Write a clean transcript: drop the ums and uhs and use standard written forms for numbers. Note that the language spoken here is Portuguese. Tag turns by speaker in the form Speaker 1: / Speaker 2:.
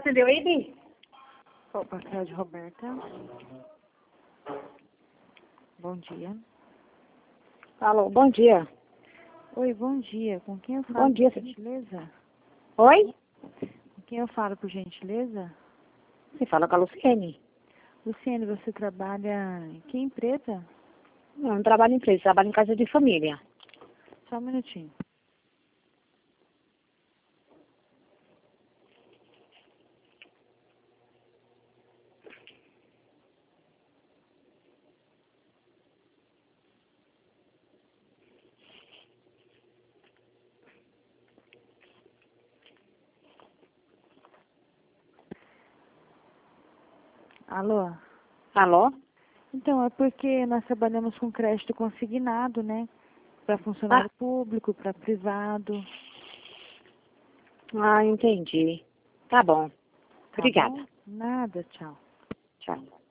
Speaker 1: atendeu aí, Bi?
Speaker 2: Opa, aqui é a de Roberta. Bom dia.
Speaker 1: Alô, bom dia.
Speaker 2: Oi, bom dia. Com quem eu falo,
Speaker 1: Bom dia,
Speaker 2: por gentileza?
Speaker 1: Oi?
Speaker 2: Com quem eu falo, por gentileza?
Speaker 1: Você fala com a Luciene.
Speaker 2: Luciene, você trabalha em que empresa?
Speaker 1: Não trabalho em empresa, trabalho em casa de família.
Speaker 2: Só um minutinho. Alô?
Speaker 1: Alô?
Speaker 2: Então, é porque nós trabalhamos com crédito consignado, né? Para funcionário público, para privado.
Speaker 1: Entendi. Tá bom.
Speaker 2: Tá
Speaker 1: Obrigada.
Speaker 2: bom? Nada, tchau.
Speaker 1: Tchau.